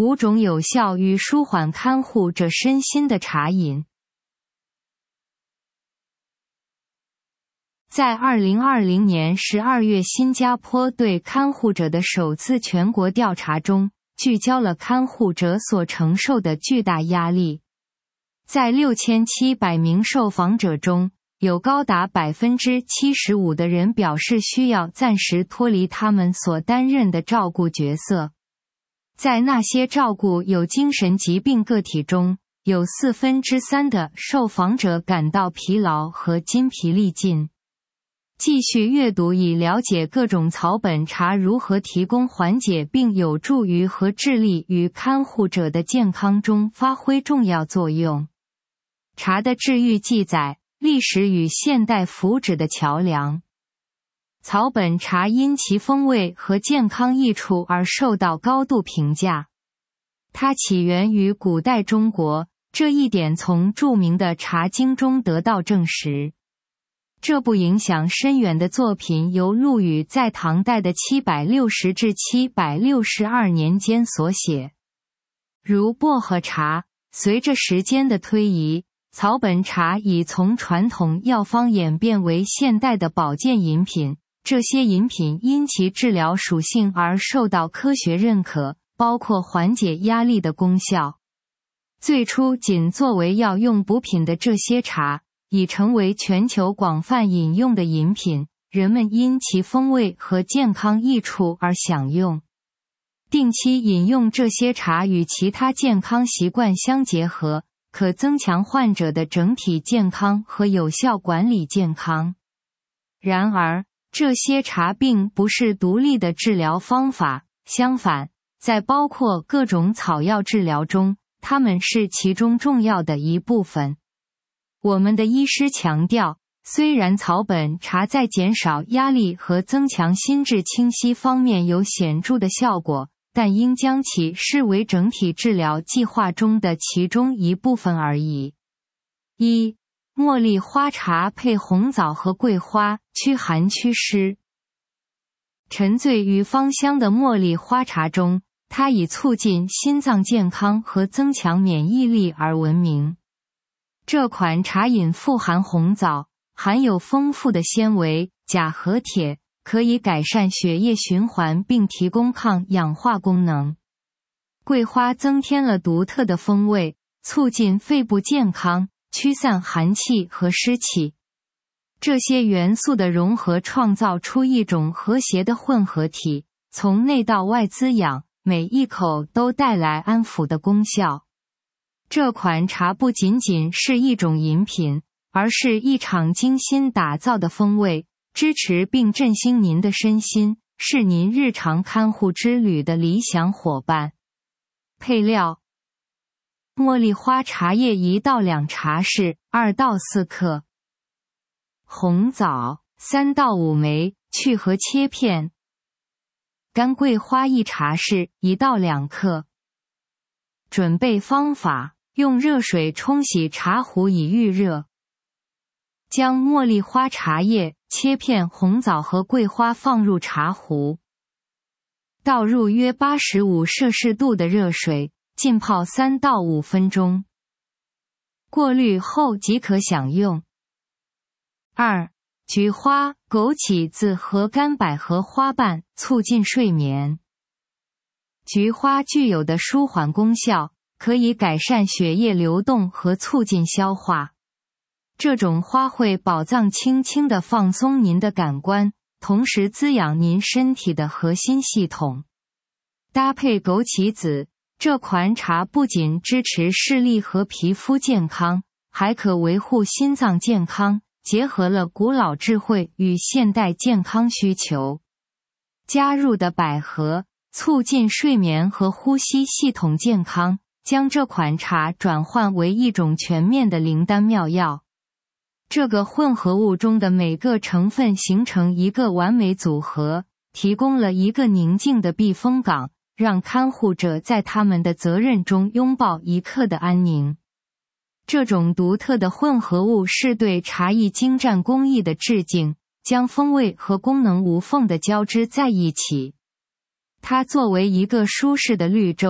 5种有效与舒缓看护者身心的茶饮。在2020年12月新加坡对看护者的首次全国调查中，聚焦了看护者所承受的巨大压力。在6700名受访者中，有高达 75% 的人表示需要暂时脱离他们所担任的照顾角色。在那些照顾有精神疾病个体中，有3/4的受访者感到疲劳和筋疲力尽。继续阅读以了解各种草本茶如何提供缓解并有助于和致力于看护者的健康中发挥重要作用。茶的治愈记载，历史与现代福祉的桥梁。草本茶因其风味和健康益处而受到高度评价。它起源于古代中国，这一点从著名的茶经中得到证实。这部影响深远的作品由陆羽在唐代的760至762年间所写。如薄荷茶，随着时间的推移，草本茶已从传统药方演变为现代的保健饮品。这些饮品因其治疗属性而受到科学认可，包括缓解压力的功效。最初仅作为药用补品的这些茶，已成为全球广泛饮用的饮品，人们因其风味和健康益处而享用。定期饮用这些茶与其他健康习惯相结合，可增强患者的整体健康和有效管理健康。然而，这些茶并不是独立的治疗方法，相反，在包括各种草药治疗中，它们是其中重要的一部分。我们的医师强调，虽然草本茶在减少压力和增强心智清晰方面有显著的效果，但应将其视为整体治疗计划中的其中一部分而已。1. 茉莉花茶配红枣和桂花，驱寒祛湿。沉醉于芳香的茉莉花茶中，它以促进心脏健康和增强免疫力而闻名。这款茶饮富含红枣，含有丰富的纤维、钾和铁，可以改善血液循环并提供抗氧化功能。桂花增添了独特的风味，促进肺部健康，驱散寒气和湿气。这些元素的融合创造出一种和谐的混合体，从内到外滋养，每一口都带来安抚的功效。这款茶不仅仅是一种饮品，而是一场精心打造的风味，支持并振兴您的身心，是您日常看护之旅的理想伙伴。配料：茉莉花茶叶1到2茶匙，2到4克；红枣3到5枚，去核切片；干桂花1茶匙，1到2克。准备方法：用热水冲洗茶壶以预热。将茉莉花茶叶、切片红枣和桂花放入茶壶，倒入约85摄氏度的热水，浸泡3到5分钟。过滤后即可享用。2. 菊花、枸杞子和干百合花瓣，促进睡眠。菊花具有的舒缓功效，可以改善血液流动和促进消化。这种花卉宝藏轻轻地放松您的感官，同时滋养您身体的核心系统。搭配枸杞子，这款茶不仅支持视力和皮肤健康，还可维护心脏健康，结合了古老智慧与现代健康需求。加入的百合，促进睡眠和呼吸系统健康，将这款茶转换为一种全面的灵丹妙药。这个混合物中的每个成分形成一个完美组合，提供了一个宁静的避风港，让看护者在他们的责任中拥抱一刻的安宁。这种独特的混合物是对茶艺精湛工艺的致敬，将风味和功能无缝地交织在一起。它作为一个舒适的绿洲，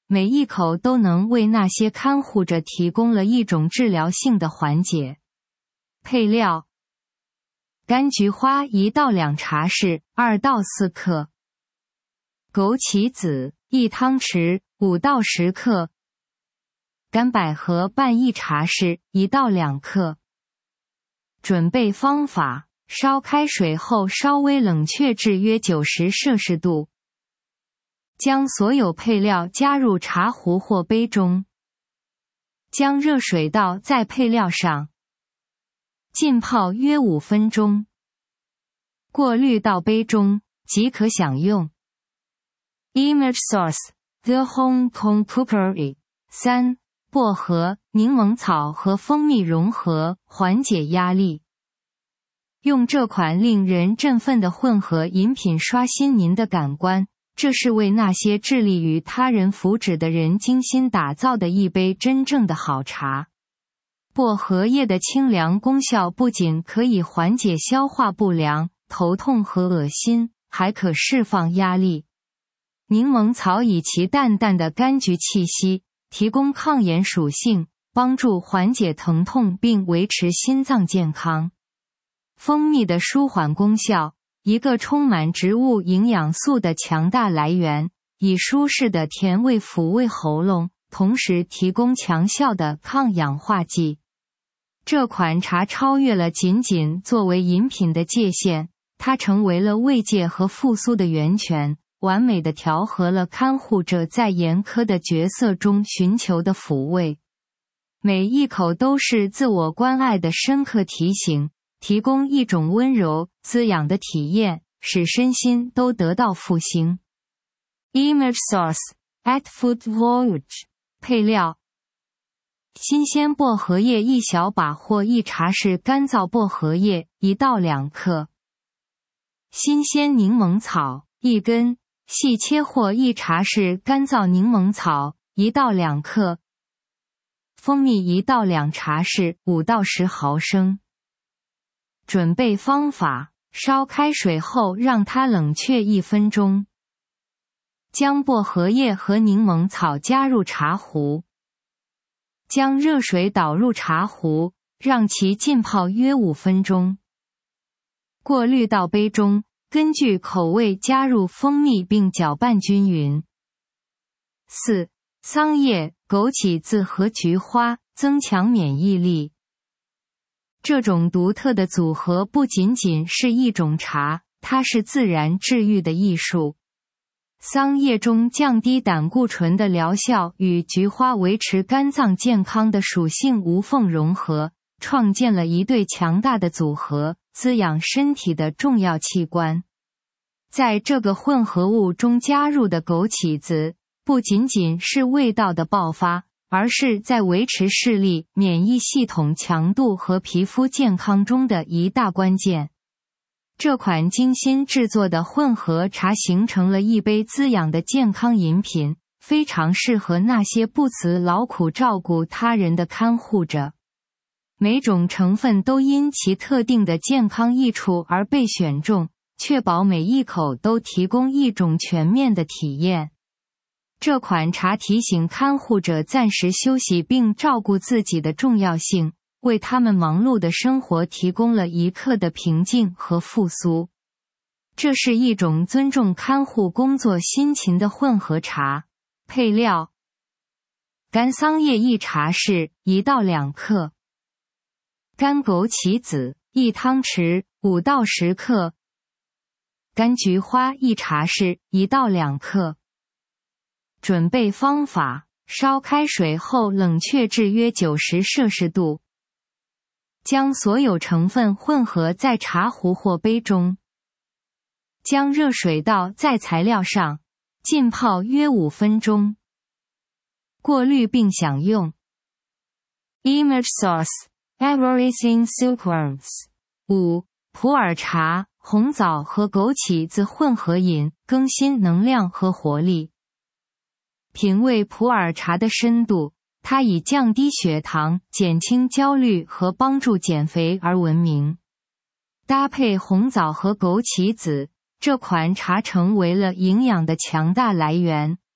每一口都能为那些看护者提供了一种治疗性的缓解。配料：干菊花1到2茶匙2到4克，枸杞子1汤匙5到10克，干百合半1茶匙1到2克。准备方法：烧开水后稍微冷却至约90摄氏度，将所有配料加入茶壶或杯中，将热水倒在配料上，浸泡约5分钟，过滤到杯中即可享用。Image source: The Hong Kong Cookery。3. 薄荷、柠檬草和蜂蜜融合，缓解压力。用这款令人振奋的混合饮品刷新您的感官，这是为那些致力于他人福祉的人精心打造的一杯真正的好茶。薄荷叶的清凉功效不仅可以缓解消化不良、头痛和恶心，还可释放压力。柠檬草以其淡淡的柑橘气息，提供抗炎属性，帮助缓解疼痛并维持心脏健康。蜂蜜的舒缓功效，一个充满植物营养素的强大来源，以舒适的甜味抚慰喉咙，同时提供强效的抗氧化剂。这款茶超越了仅仅作为饮品的界限，它成为了慰藉和复苏的源泉，完美地调和了看护者在严苛的角色中寻求的抚慰。每一口都是自我关爱的深刻提醒，提供一种温柔、滋养的体验，使身心都得到复兴。Image source: At Food Voyage。配料：新鲜薄荷叶1小把或1茶匙干燥薄荷叶1到2克，新鲜柠檬草1根，细切或1茶匙干燥柠檬草1到2克，蜂蜜1到2茶匙5到10毫升。准备方法：烧开水后让它冷却1分钟，将薄荷叶和柠檬草加入茶壶，将热水倒入茶壶，让其浸泡约5分钟，过滤到杯中，根据口味加入蜂蜜并搅拌均匀。4. 桑叶、枸杞子和菊花，增强免疫力。这种独特的组合不仅仅是一种茶，它是自然治愈的艺术。桑叶中降低胆固醇的疗效与菊花维持肝脏健康的属性无缝融合，创建了一对强大的组合，滋养身体的重要器官。在这个混合物中加入的枸杞子，不仅仅是味道的爆发，而是在维持视力、免疫系统强度和皮肤健康中的一大关键。这款精心制作的混合茶形成了一杯滋养的健康饮品，非常适合那些不辞劳苦照顾他人的看护者。每种成分都因其特定的健康益处而被选中，确保每一口都提供一种全面的体验。这款茶提醒看护者暂时休息并照顾自己的重要性，为他们忙碌的生活提供了一刻的平静和复苏。这是一种尊重看护工作辛勤的混合茶。配料：干桑叶1茶匙1到2克，干枸杞子1汤匙5到10克，干菊花1茶匙1到2克。准备方法：烧开水后冷却至约90摄氏度，将所有成分混合在茶壶或杯中，将热水倒在材料上，浸泡约5分钟，过滤并享用。Image source: Everything Silkworms。5. 普洱茶、红枣和枸杞子混合饮，更新能量和活力。品味普洱茶的深度，它以降低血糖、减轻焦虑和帮助减肥而闻名。搭配红枣和枸杞子，这款茶成为了营养的强大来源，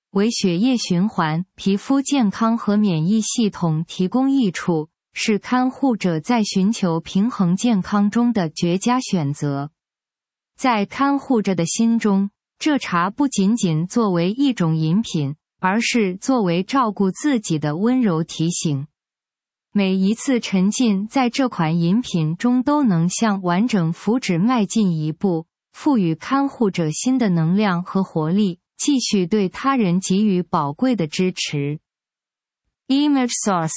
为血液循环、皮肤健康和免疫系统提供益处，是看护者在寻求平衡健康中的绝佳选择。在看护者的心中，这茶不仅仅作为一种饮品，而是作为照顾自己的温柔提醒。每一次沉浸在这款饮品中，都能向完整福祉迈进一步，赋予看护者新的能量和活力，继续对他人给予宝贵的支持。Image Source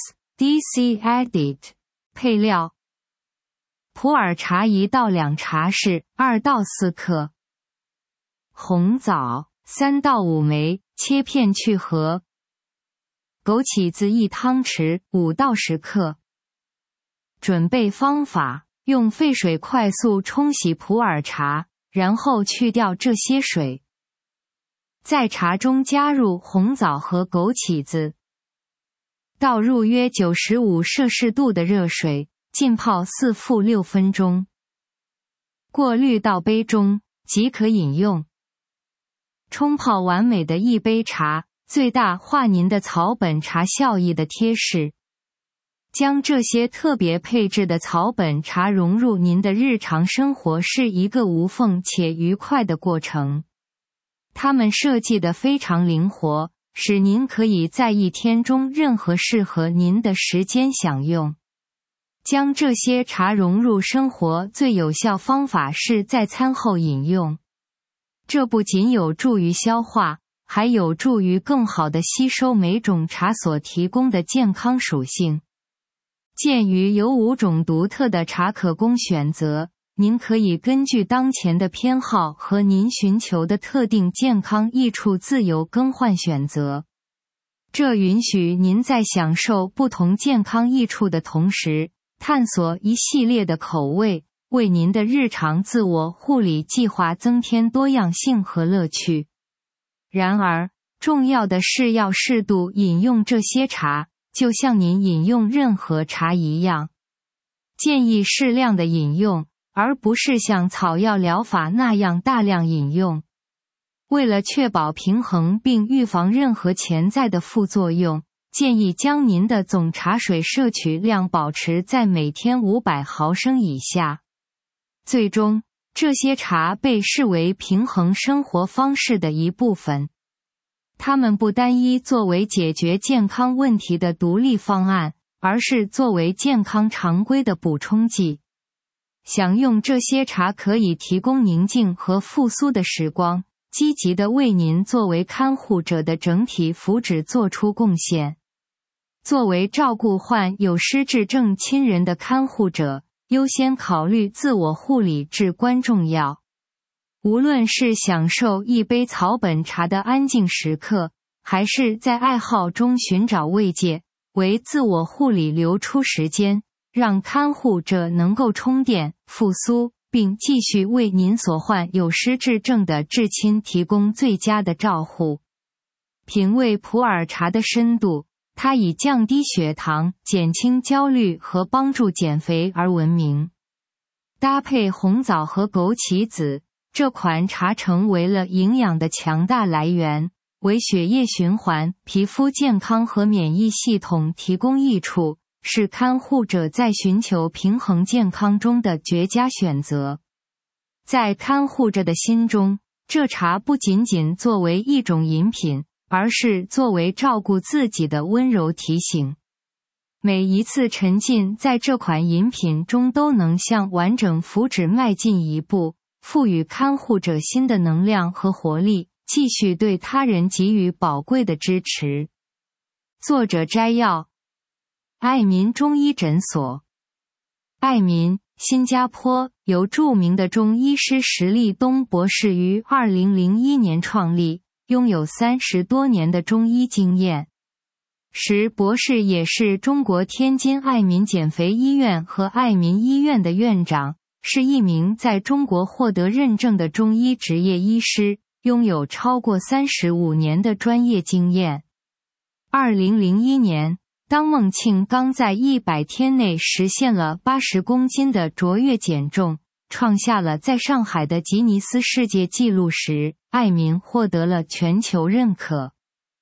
DC Edit 配料：普洱茶1到2茶匙2到4克，红枣3到5枚，切片去核，枸杞子1汤匙5到10克。准备方法：用沸水快速冲洗普洱茶，然后去掉这些水。在茶中加入红枣和枸杞子，倒入约95摄氏度的热水，浸泡4-6分钟。过滤到杯中即可饮用。冲泡完美的一杯茶，最大化您的草本茶效益的贴士。将这些特别配置的草本茶融入您的日常生活是一个无缝且愉快的过程。它们设计得非常灵活，使您可以在一天中任何适合您的时间享用。将这些茶融入生活最有效方法是在餐后饮用。这不仅有助于消化，还有助于更好地吸收每种茶所提供的健康属性。鉴于有5种独特的茶可供选择，您可以根据当前的偏好和您寻求的特定健康益处自由更换选择。这允许您在享受不同健康益处的同时，探索一系列的口味，为您的日常自我护理计划增添多样性和乐趣。然而，重要的是要适度饮用这些茶，就像您饮用任何茶一样。建议适量的饮用，而不是像草药疗法那样大量饮用。为了确保平衡并预防任何潜在的副作用，建议将您的总茶水摄取量保持在每天500毫升以下。最终，这些茶被视为平衡生活方式的一部分。它们不单一作为解决健康问题的独立方案，而是作为健康常规的补充剂。享用这些茶可以提供宁静和复苏的时光，积极地为您作为看护者的整体福祉做出贡献。作为照顾患有失智症亲人的看护者，优先考虑自我护理至关重要。无论是享受一杯草本茶的安静时刻，还是在爱好中寻找慰藉，为自我护理留出时间，让看护者能够充电、复苏，并继续为您所患有失智症的至亲提供最佳的照护。品味普洱茶的深度，它以降低血糖、减轻焦虑和帮助减肥而闻名。搭配红枣和枸杞子，这款茶成为了营养的强大来源，为血液循环、皮肤健康和免疫系统提供益处，是看护者在寻求平衡健康中的绝佳选择。在看护者的心中，这茶不仅仅作为一种饮品，而是作为照顾自己的温柔提醒。每一次沉浸在这款饮品中，都能向完整福祉迈进一步，赋予看护者新的能量和活力，继续对他人给予宝贵的支持。作者摘要：爱民中医诊所。爱民，新加坡，由著名的中医师石立东博士于2001年创立，拥有30多年的中医经验。石博士也是中国天津爱民减肥医院和爱民医院的院长，是一名在中国获得认证的中医执业医师，拥有超过35年的专业经验。2001年，当孟庆刚在100天内实现了80公斤的卓越减重，创下了在上海的吉尼斯世界纪录时，爱民获得了全球认可。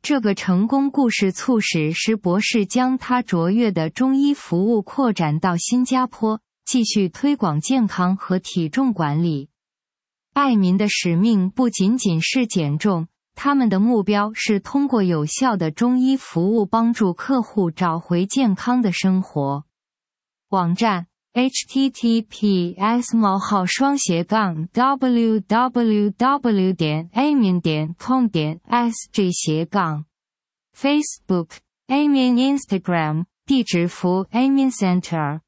这个成功故事促使石博士将他卓越的中医服务扩展到新加坡，继续推广健康和体重管理。爱民的使命不仅仅是减重，他们的目标是通过有效的中医服务帮助客户找回健康的生活。网站 https://www.aimin.com.sg/。 Facebook Aimin Instagram 地址符 Aimin Center